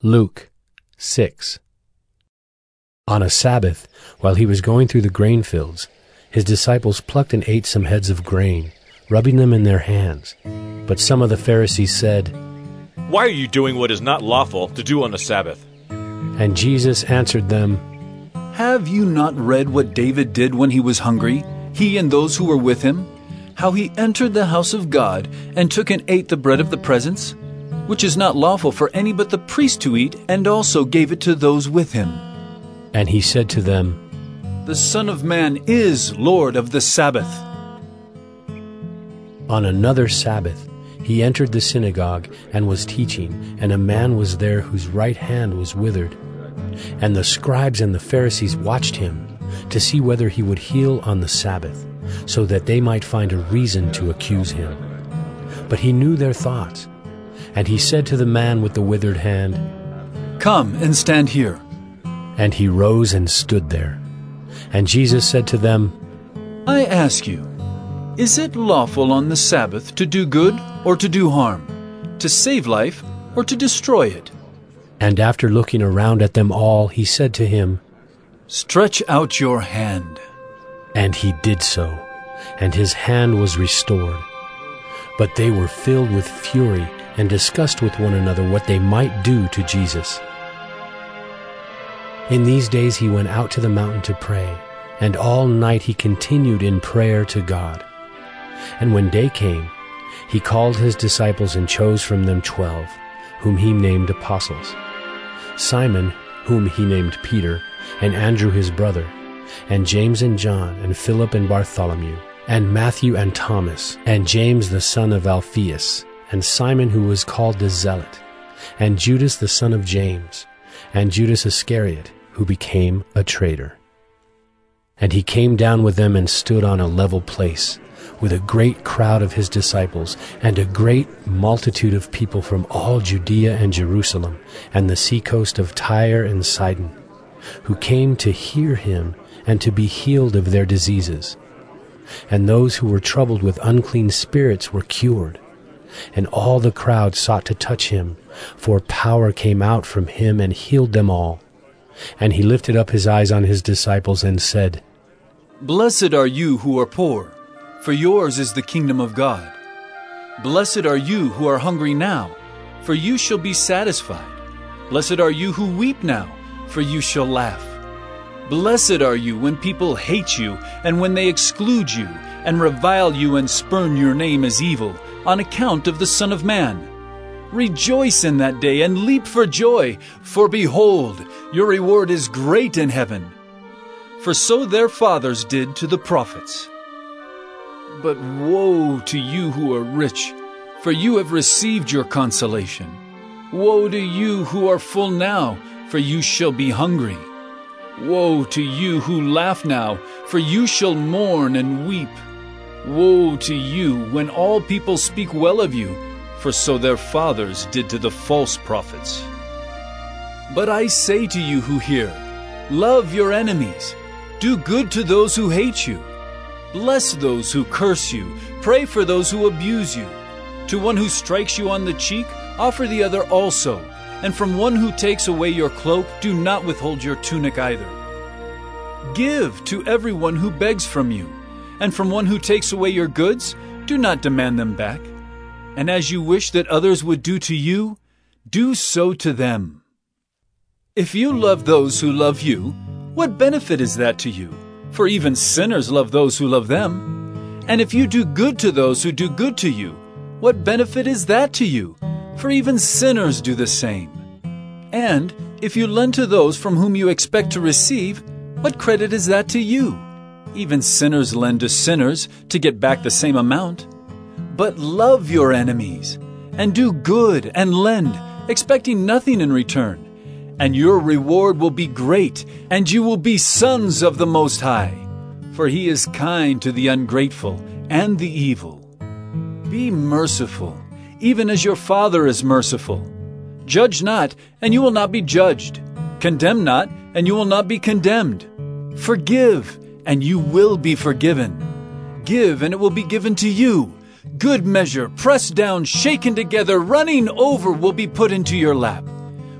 Luke 6. On a Sabbath, while he was going through the grain fields, his disciples plucked and ate some heads of grain, rubbing them in their hands. But some of the Pharisees said, "Why are you doing what is not lawful to do on the Sabbath?" And Jesus answered them, Have you not read what David did when he was hungry, he and those who were with him? How he entered the house of God and took and ate the bread of the presence, which is not lawful for any but the priest to eat, and also gave it to those with him. And he said to them, The Son of Man is Lord of the Sabbath. On another Sabbath, he entered the synagogue and was teaching, and a man was there whose right hand was withered. And the scribes and the Pharisees watched him to see whether he would heal on the Sabbath, so that they might find a reason to accuse him. But he knew their thoughts, and he said to the man with the withered hand, Come and stand here. And he rose and stood there. And Jesus said to them, I ask you, is it lawful on the Sabbath to do good or to do harm, to save life or to destroy it? And after looking around at them all, he said to him, Stretch out your hand. And he did so, and his hand was restored. But they were filled with fury and discussed with one another what they might do to Jesus. In these days he went out to the mountain to pray, and all night he continued in prayer to God. And when day came, he called his disciples and chose from them 12, whom he named apostles: Simon, whom he named Peter, and Andrew his brother, and James and John, and Philip and Bartholomew, and Matthew and Thomas, and James the son of Alphaeus, and Simon who was called the Zealot, and Judas the son of James, and Judas Iscariot, who became a traitor. And he came down with them and stood on a level place, with a great crowd of his disciples, and a great multitude of people from all Judea and Jerusalem, and the seacoast of Tyre and Sidon, who came to hear him and to be healed of their diseases. And those who were troubled with unclean spirits were cured. And all the crowd sought to touch him, for power came out from him and healed them all. And he lifted up his eyes on his disciples and said, Blessed are you who are poor, for yours is the kingdom of God. Blessed are you who are hungry now, for you shall be satisfied. Blessed are you who weep now, for you shall laugh. Blessed are you when people hate you, and when they exclude you, and revile you and spurn your name as evil, on account of the Son of Man. Rejoice in that day and leap for joy, for behold, your reward is great in heaven. For so their fathers did to the prophets. But woe to you who are rich, for you have received your consolation. Woe to you who are full now, for you shall be hungry. Woe to you who laugh now, for you shall mourn and weep. Woe to you when all people speak well of you, for so their fathers did to the false prophets. But I say to you who hear, love your enemies, do good to those who hate you, bless those who curse you, pray for those who abuse you. To one who strikes you on the cheek, offer the other also, and from one who takes away your cloak, do not withhold your tunic either. Give to everyone who begs from you, and from one who takes away your goods, do not demand them back. And as you wish that others would do to you, do so to them. If you love those who love you, what benefit is that to you? For even sinners love those who love them. And if you do good to those who do good to you, what benefit is that to you? For even sinners do the same. And if you lend to those from whom you expect to receive, what credit is that to you? Even sinners lend to sinners to get back the same amount. But love your enemies, and do good and lend, expecting nothing in return. And your reward will be great, and you will be sons of the Most High. For he is kind to the ungrateful and the evil. Be merciful, even as your Father is merciful. Judge not, and you will not be judged. Condemn not, and you will not be condemned. Forgive, and you will be forgiven. Give, and it will be given to you. Good measure, pressed down, shaken together, running over, will be put into your lap.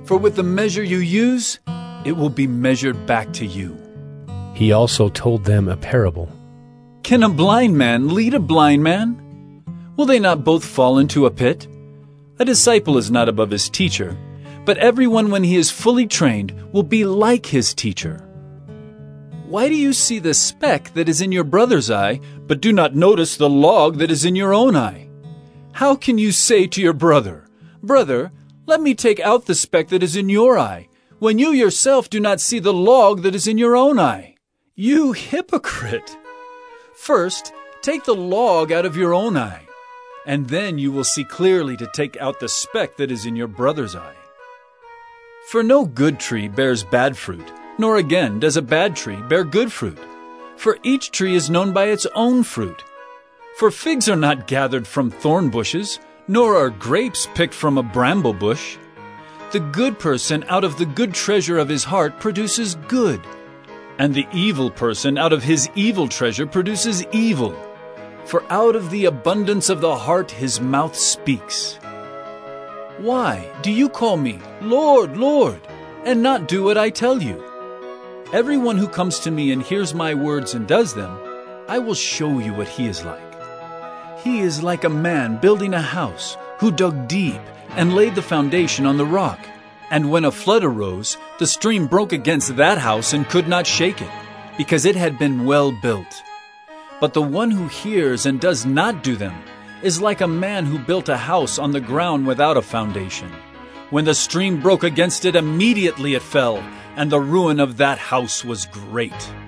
For with the measure you use, it will be measured back to you." He also told them a parable. "Can a blind man lead a blind man? Will they not both fall into a pit? A disciple is not above his teacher, but everyone when he is fully trained will be like his teacher. Why do you see the speck that is in your brother's eye, but do not notice the log that is in your own eye? How can you say to your brother, 'Brother, let me take out the speck that is in your eye,' when you yourself do not see the log that is in your own eye? You hypocrite! First, take the log out of your own eye, and then you will see clearly to take out the speck that is in your brother's eye. For no good tree bears bad fruit, nor again does a bad tree bear good fruit. For each tree is known by its own fruit. For figs are not gathered from thorn bushes, nor are grapes picked from a bramble bush. The good person out of the good treasure of his heart produces good, and the evil person out of his evil treasure produces evil. For out of the abundance of the heart his mouth speaks. Why do you call me, Lord, Lord, and not do what I tell you? Everyone who comes to me and hears my words and does them, I will show you what he is like. He is like a man building a house who dug deep and laid the foundation on the rock. And when a flood arose, the stream broke against that house and could not shake it, because it had been well built. But the one who hears and does not do them is like a man who built a house on the ground without a foundation. When the stream broke against it, immediately it fell, and the ruin of that house was great.